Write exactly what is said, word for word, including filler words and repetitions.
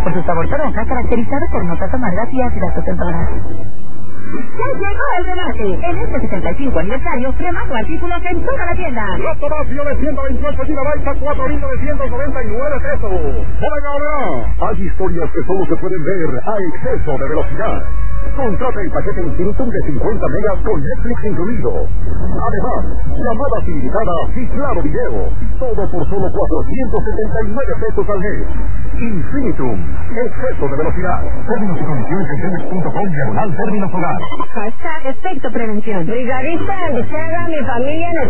por su sabor toronja caracterizado por notas amargas y ácidas concentradas. ¡Ya llegó el remate! En este sesenta y cinco aniversario, remato artículos en toda la tienda. Laptop Vacío de ciento veintiocho gigabytes a cuatro mil novecientos noventa y nueve pesos. ¡Oiga, oiga! Hay historias que solo se pueden ver a exceso de velocidad. Contrata el paquete Infinitum de cincuenta megas con Netflix incluido. Además, llamadas ilimitadas y claro video. Todo por solo cuatrocientos setenta y nueve pesos al mes. Infinitum. Exceso de velocidad. Términos y condiciones en telmex punto com diagonal términos hogar. Hashtag efecto prevención. Brigadista de Lucerna, mi familia